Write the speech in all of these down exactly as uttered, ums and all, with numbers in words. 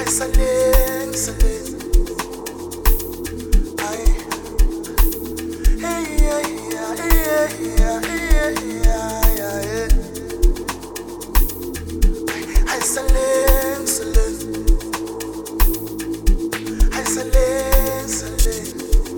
Saleng, saleng. Ay. Hey, yeah, yeah, yeah, yeah, yeah, yeah, yeah. Ay, saleng, saleng. Ay, saleng, saleng.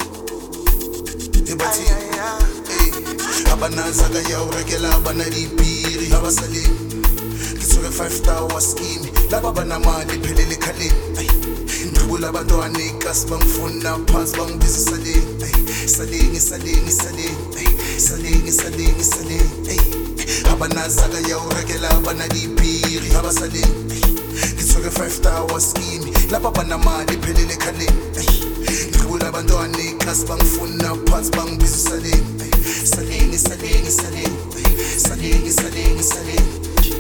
Ebati, hey, abanaza kaya urekela abanalipiri abasalini. Ngithuke five star waskimi laba banamali phelele ekhaleni. Ay, ngibula abantwana ikasi bangifuna phansi bangibiza salini. Ay, salini salini salini. Ay, salini salini salini. Ay, abanaza kaya urekela abanalipiri abasalini. Ay, ngithuke five star waskimi laba banamali phelele ekhaleni. Ay, ngibula abantwana ikasi bangifuna phansi bangibiza salini. Ay, salini salini salini. Ay, salini salini salini.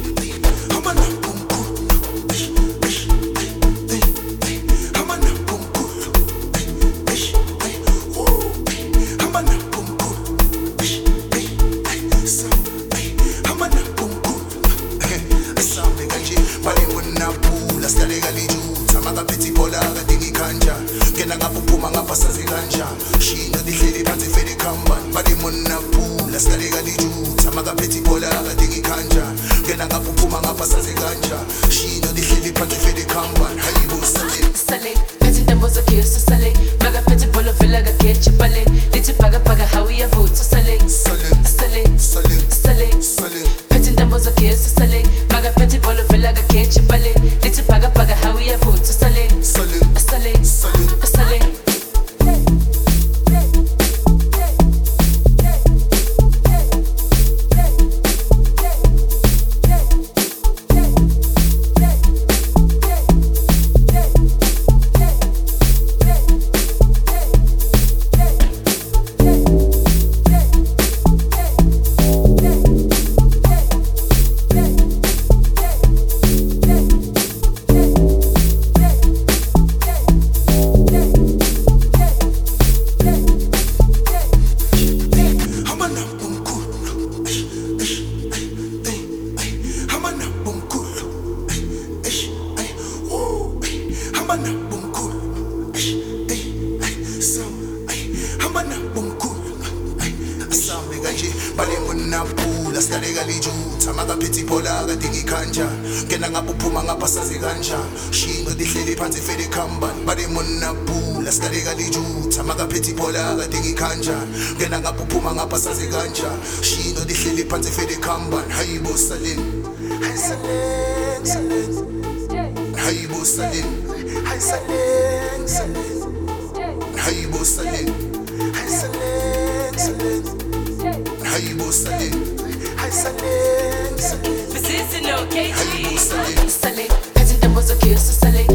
Shino dihleli phansi fele khambani bade monna phula sikale kalijuta makaphethi ibhola akadingi khanja ngena ngapha uphuma ngapha saze kanja shino dihleli phansi fele khambani hayibo sale sale phethi intambo zakhe sale makaphethi ibhola vela kagethi bale lithi phaka phaka hawi yavutha sale sale sale sale sale sale phethi intambo zakhe sale makaphethi ibhola vela kagethi bale lithi phaka phaka hawi yavutha sale sale sale sale sale Balimuna sikale kalijuta makaphethi ibhola akadingi khanja ngena ngapha uphuma ngapha saze kanja shino dihleli phansi fele khambani balimuna phula sikale kalijuta makaphethi ibhola akadingi khanja ngena ngapha uphuma ngapha saze kanja shino dihleli phansi fele khambani hayibo salini Ay, saleng, saleng. hayibo salini Ay, saleng, saleng. hayibo salini Ay, saleng, saleng. hayibo salini Ay, saleng, saleng. This is no K G hayibo salini sale phethi intambo zakhe sale